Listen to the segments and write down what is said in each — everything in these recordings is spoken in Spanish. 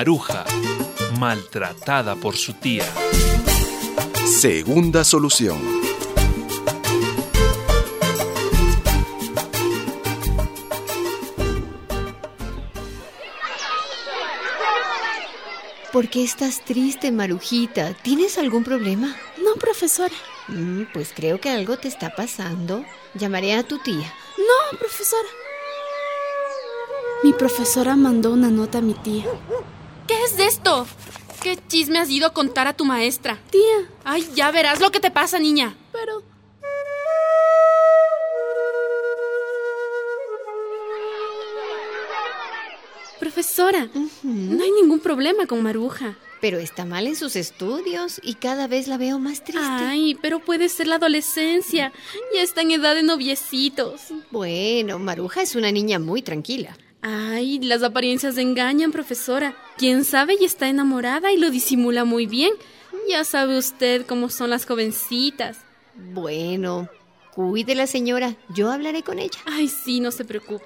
Maruja, maltratada por su tía. Segunda solución. ¿Por qué estás triste, Marujita? ¿Tienes algún problema? No, profesora. Pues creo que algo te está pasando. Llamaré a tu tía. No, profesora. Mi profesora mandó una nota a mi tía. ¿Qué es esto? ¿Qué chisme has ido a contar a tu maestra? Tía. Ay, ya verás lo que te pasa, niña. Pero... Profesora, no hay ningún problema con Maruja. Pero está mal en sus estudios y cada vez la veo más triste. Ay, pero puede ser la adolescencia. Ya está en edad de noviecitos. Bueno, Maruja es una niña muy tranquila. Ay, las apariencias engañan, profesora. Quién sabe y está enamorada y lo disimula muy bien. Ya sabe usted cómo son las jovencitas. Bueno, cuídela, señora. Yo hablaré con ella. Ay, sí, no se preocupe.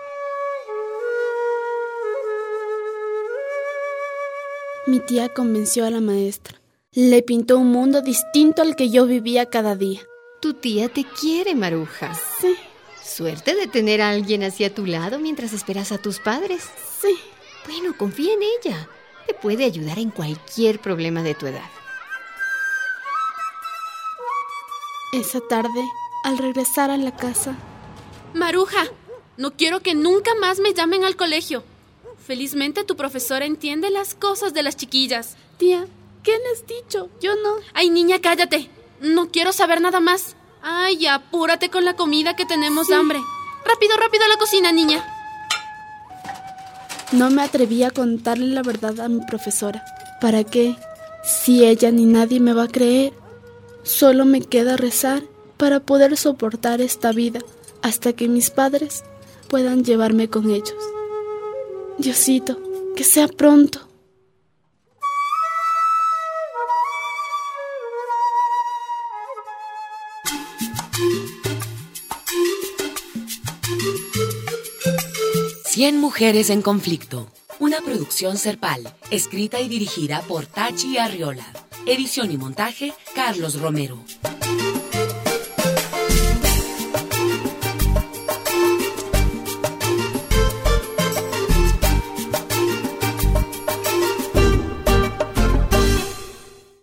Mi tía convenció a la maestra. Le pintó un mundo distinto al que yo vivía cada día. Tu tía te quiere, Maruja. Sí. Suerte de tener a alguien así a tu lado mientras esperas a tus padres. Sí. Bueno, confía en ella. Te puede ayudar en cualquier problema de tu edad. Esa tarde, al regresar a la casa... Maruja, no quiero que nunca más me llamen al colegio. Felizmente tu profesora entiende las cosas de las chiquillas. Tía, ¿qué le has dicho? Yo no... Ay, niña, cállate. No quiero saber nada más. Ay, apúrate con la comida que tenemos hambre. Rápido, rápido a la cocina, niña. No me atreví a contarle la verdad a mi profesora. ¿Para qué? Si ella ni nadie me va a creer. Solo me queda rezar para poder soportar esta vida hasta que mis padres puedan llevarme con ellos. Diosito, que sea pronto. Cien mujeres en conflicto. Una producción Serpal, escrita y dirigida por Tachi Arriola. Edición y montaje, Carlos Romero.